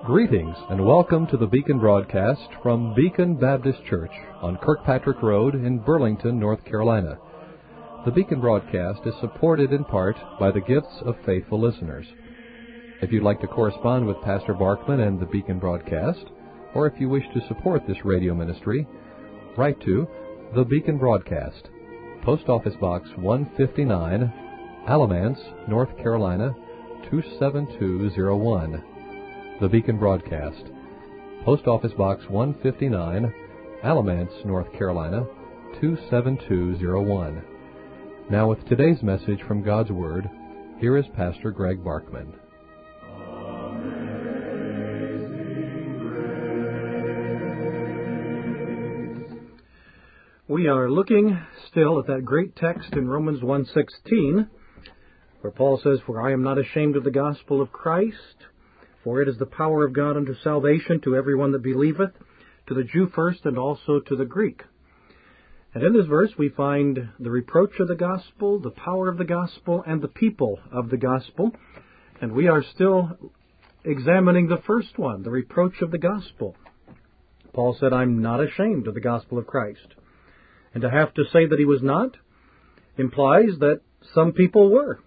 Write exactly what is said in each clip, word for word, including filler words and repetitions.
Greetings and welcome to the Beacon broadcast from Beacon Baptist Church on Kirkpatrick Road in Burlington, North Carolina. The Beacon broadcast is supported in part by the gifts of faithful listeners. If you'd like to correspond with Pastor Barkman and the Beacon broadcast, or if you wish to support this radio ministry, write to The Beacon Broadcast, Post Office Box one fifty-nine, Alamance, North Carolina, two seven two zero one. The Beacon Broadcast, Post Office Box one fifty-nine, Alamance, North Carolina, two seven two zero one. Now with today's message from God's Word, here is Pastor Greg Barkman. We are looking still at that great text in Romans one sixteen, where Paul says, "For I am not ashamed of the gospel of Christ, for it is the power of God unto salvation to everyone that believeth, to the Jew first, and also to the Greek." And in this verse we find the reproach of the gospel, the power of the gospel, and the people of the gospel. And we are still examining the first one, the reproach of the gospel. Paul said, "I'm not ashamed of the gospel of Christ." And to have to say that he was not implies that some people were,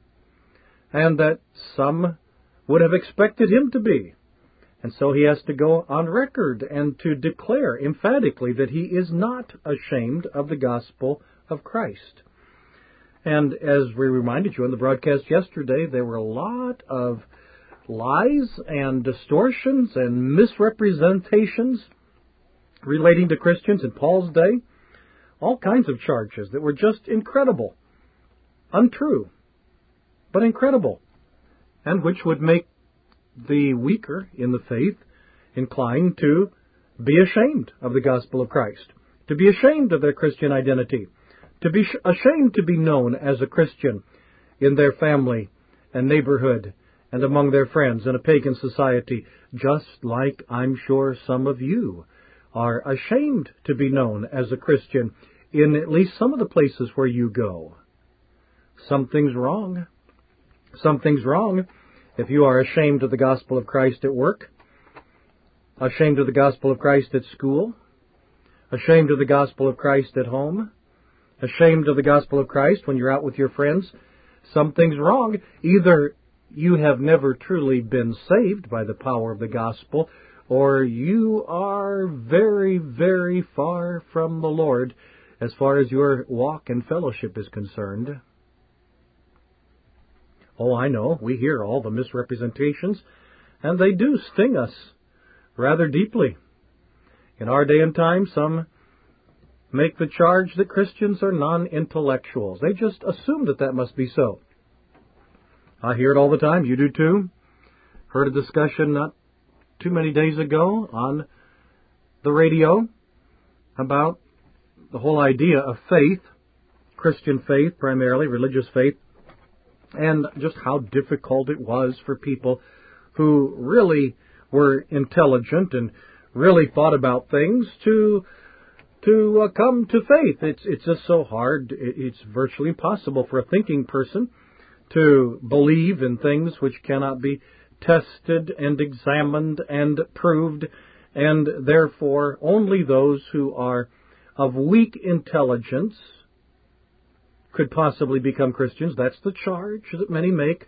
and that some would have expected him to be. And so he has to go on record and to declare emphatically that he is not ashamed of the gospel of Christ. And as we reminded you in the broadcast yesterday, there were a lot of lies and distortions and misrepresentations relating to Christians in Paul's day. All kinds of charges that were just incredible, untrue, but incredible, and which would make the weaker in the faith inclined to be ashamed of the gospel of Christ, to be ashamed of their Christian identity, to be ashamed to be known as a Christian in their family and neighborhood and among their friends in a pagan society, just like I'm sure some of you are ashamed to be known as a Christian in at least some of the places where you go. Something's wrong. Something's wrong if you are ashamed of the gospel of Christ at work, ashamed of the gospel of Christ at school, ashamed of the gospel of Christ at home, ashamed of the gospel of Christ when you're out with your friends. Something's wrong. Either you have never truly been saved by the power of the gospel, or you are very, very far from the Lord as far as your walk and fellowship is concerned. Oh, I know, we hear all the misrepresentations, and they do sting us rather deeply. In our day and time, some make the charge that Christians are non-intellectuals. They just assume that that must be so. I hear it all the time. You do too. Heard a discussion not too many days ago on the radio about the whole idea of faith, Christian faith primarily, religious faith, and just how difficult it was for people who really were intelligent and really thought about things to to uh, come to faith. It's it's just so hard. It's virtually impossible for a thinking person to believe in things which cannot be tested and examined and proved, and therefore only those who are of weak intelligence could possibly become Christians. That's the charge that many make.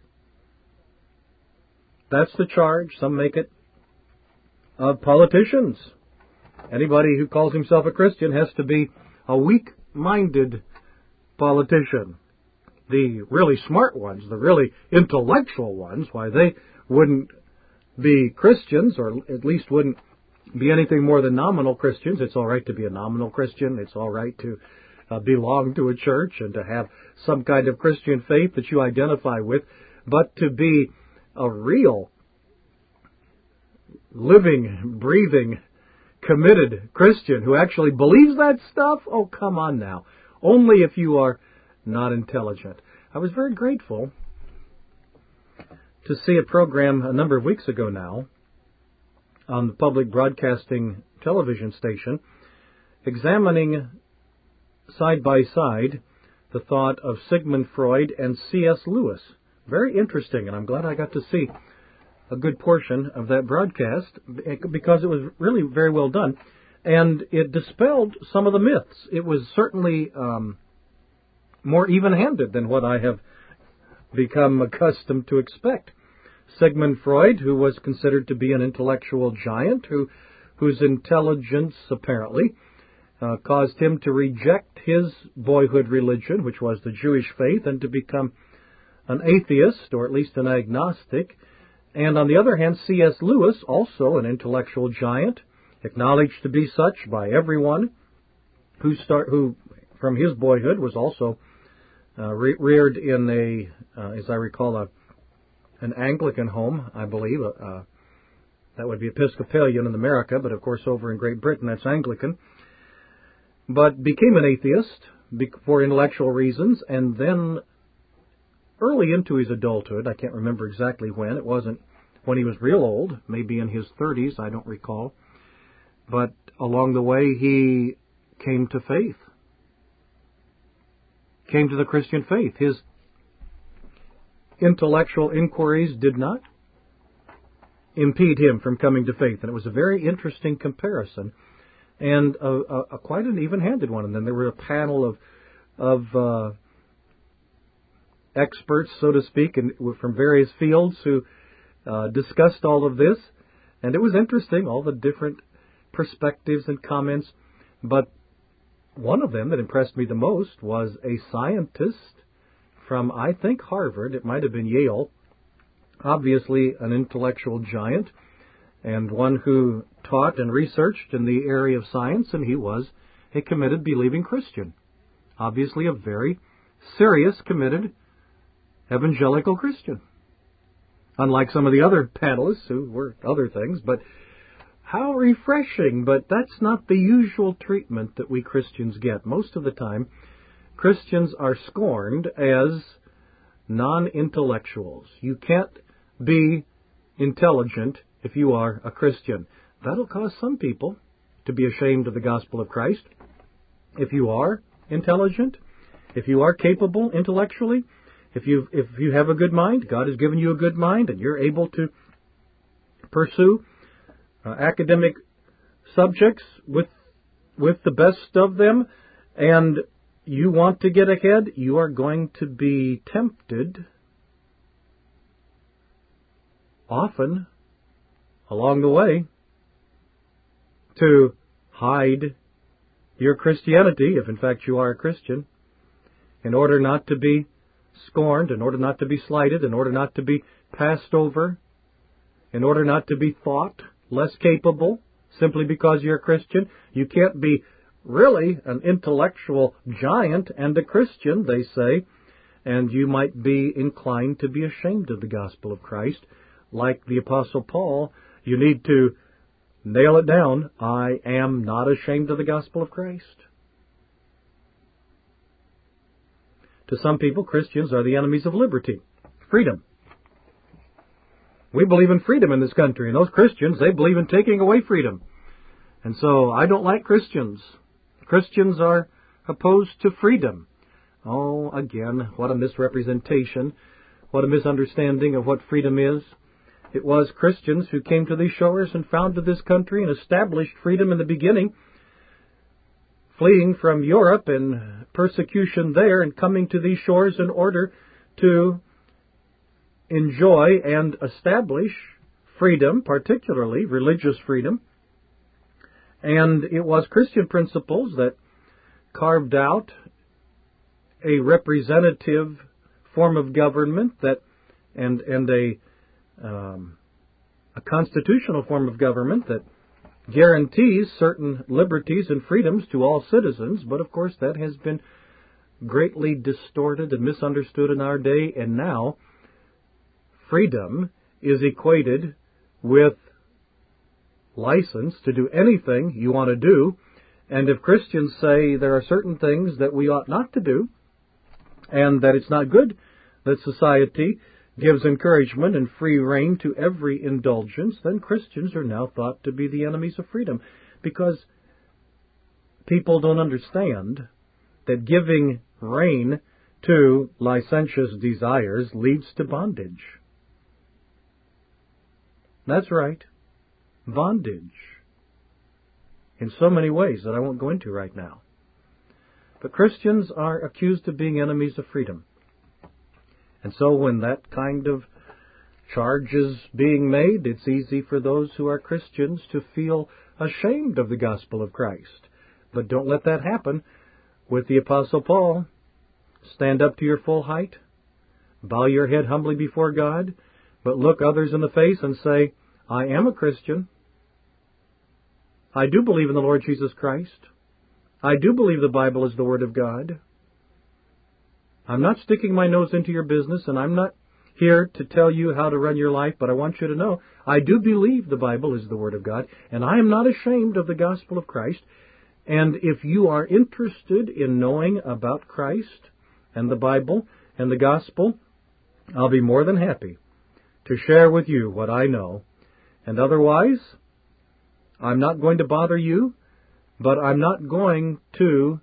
That's the charge. Some make it of politicians. Anybody who calls himself a Christian has to be a weak-minded politician. The really smart ones, the really intellectual ones, why, they wouldn't be Christians, or at least wouldn't be anything more than nominal Christians. It's all right to be a nominal Christian. It's all right to uh, belong to a church and to have some kind of Christian faith that you identify with. But to be a real, living, breathing, committed Christian who actually believes that stuff, oh, come on now. Only if you are not intelligent. I was very grateful to see a program a number of weeks ago now on the public broadcasting television station examining side by side the thought of Sigmund Freud and C S Lewis. Very interesting, and I'm glad I got to see a good portion of that broadcast because it was really very well done. And it dispelled some of the myths. It was certainly um, more even-handed than what I have become accustomed to expect. Sigmund Freud, who was considered to be an intellectual giant, who whose intelligence apparently uh, caused him to reject his boyhood religion, which was the Jewish faith, and to become an atheist, or at least an agnostic. And on the other hand, C S Lewis, also an intellectual giant, acknowledged to be such by everyone, who start who from his boyhood was also uh, re- reared in a, uh, as I recall, a, an Anglican home, I believe. Uh, that would be Episcopalian in America, but of course over in Great Britain that's Anglican. But became an atheist for intellectual reasons, and then early into his adulthood, I can't remember exactly when, it wasn't when he was real old, maybe in his thirties, I don't recall, but along the way he came to faith, came to the Christian faith. His intellectual inquiries did not impede him from coming to faith, and it was a very interesting comparison, and a, a, a quite an even-handed one. And then there were a panel of of uh, experts, so to speak, and from various fields who uh, discussed all of this, and it was interesting, all the different perspectives and comments. But one of them that impressed me the most was a scientist from, I think, Harvard. It might have been Yale. Obviously an intellectual giant, and one who taught and researched in the area of science, and he was a committed, believing Christian. Obviously a very serious, committed, evangelical Christian. Unlike some of the other panelists who were other things, but how refreshing. But that's not the usual treatment that we Christians get. Most of the time, Christians are scorned as non-intellectuals. You can't be intelligent if you are a Christian. That'll cause some people to be ashamed of the gospel of Christ. If you are intelligent, if you are capable intellectually, if you if you have a good mind, God has given you a good mind, and you're able to pursue uh, academic subjects with with the best of them, and you want to get ahead, you are going to be tempted often along the way to hide your Christianity, if in fact you are a Christian, in order not to be scorned, in order not to be slighted, in order not to be passed over, in order not to be thought less capable simply because you're a Christian. You can't be really an intellectual giant and a Christian, they say, and you might be inclined to be ashamed of the gospel of Christ. Like the Apostle Paul, you need to nail it down. I am not ashamed of the gospel of Christ. To some people, Christians are the enemies of liberty, freedom. We believe in freedom in this country, and those Christians, they believe in taking away freedom. And so I don't like Christians. Christians are opposed to freedom. Oh, again, what a misrepresentation, what a misunderstanding of what freedom is. It was Christians who came to these shores and founded this country and established freedom in the beginning, fleeing from Europe and persecution there and coming to these shores in order to enjoy and establish freedom, particularly religious freedom. And it was Christian principles that carved out a representative form of government that and and a um, a constitutional form of government that guarantees certain liberties and freedoms to all citizens. But of course that has been greatly distorted and misunderstood in our day, and now freedom is equated with license to do anything you want to do. And if Christians say there are certain things that we ought not to do, and that it's not good that society gives encouragement and free rein to every indulgence, then Christians are now thought to be the enemies of freedom, because people don't understand that giving rein to licentious desires leads to bondage. That's right. Bondage. In so many ways that I won't go into right now. But Christians are accused of being enemies of freedom. And so when that kind of charge is being made, it's easy for those who are Christians to feel ashamed of the gospel of Christ. But don't let that happen with the Apostle Paul. Stand up to your full height. Bow your head humbly before God. But look others in the face and say, I am a Christian. I do believe in the Lord Jesus Christ. I do believe the Bible is the Word of God. I'm not sticking my nose into your business, and I'm not here to tell you how to run your life, but I want you to know I do believe the Bible is the Word of God, and I am not ashamed of the gospel of Christ. And if you are interested in knowing about Christ and the Bible and the gospel, I'll be more than happy to share with you what I know. And otherwise, I'm not going to bother you, but I'm not going to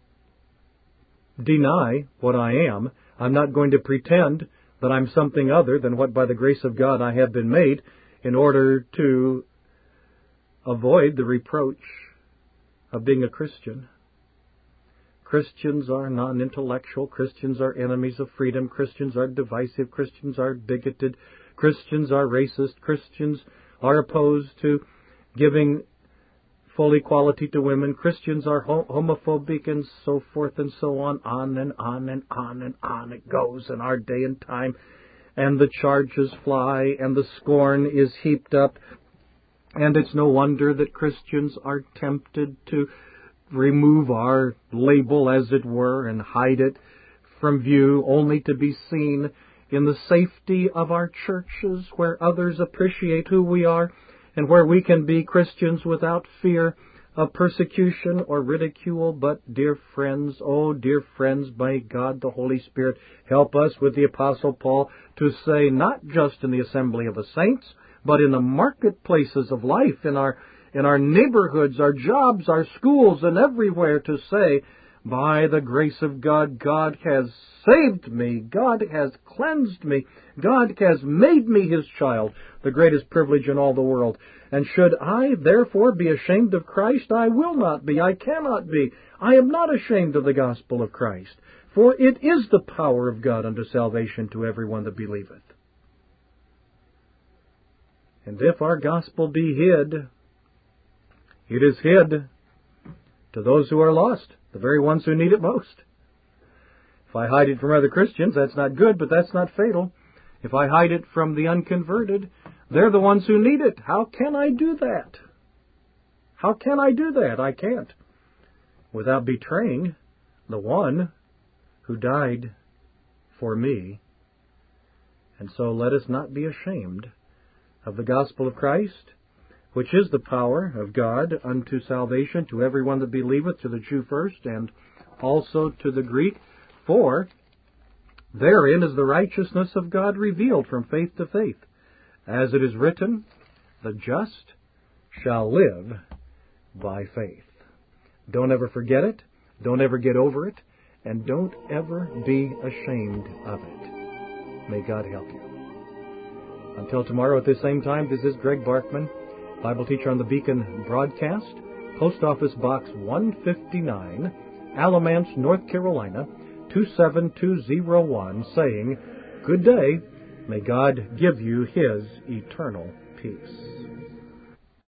deny what I am. I'm not going to pretend that I'm something other than what by the grace of God I have been made in order to avoid the reproach of being a Christian. Christians are non-intellectual. Christians are enemies of freedom. Christians are divisive. Christians are bigoted. Christians are racist. Christians are opposed to giving full equality to women. Christians are homophobic and so forth and so on. On and on and on and on it goes in our day and time. And the charges fly and the scorn is heaped up. And it's no wonder that Christians are tempted to remove our label, as it were, and hide it from view, only to be seen in the safety of our churches, where others appreciate who we are, and where we can be Christians without fear of persecution or ridicule. But, dear friends, oh, dear friends, may God the Holy Spirit help us with the Apostle Paul to say, not just in the assembly of the saints, but in the marketplaces of life, in our in our neighborhoods, our jobs, our schools, and everywhere, to say, by the grace of God, God has saved me. God has cleansed me. God has made me His child, the greatest privilege in all the world. And should I therefore be ashamed of Christ? I will not be. I cannot be. I am not ashamed of the gospel of Christ, for it is the power of God unto salvation to everyone that believeth. And if our gospel be hid, it is hid to those who are lost, the very ones who need it most. If I hide it from other Christians, that's not good, but that's not fatal. If I hide it from the unconverted, they're the ones who need it. How can I do that? How can I do that? I can't. Without betraying the one who died for me. And so let us not be ashamed of the gospel of Christ, which is the power of God unto salvation to everyone that believeth, to the Jew first, and also to the Greek. For therein is the righteousness of God revealed from faith to faith. As it is written, the just shall live by faith. Don't ever forget it. Don't ever get over it. And don't ever be ashamed of it. May God help you. Until tomorrow at this same time, this is Greg Barkman, Bible teacher on the Beacon Broadcast, Post Office Box one fifty-nine, Alamance, North Carolina, two seven two zero one, saying, good day. May God give you His eternal peace.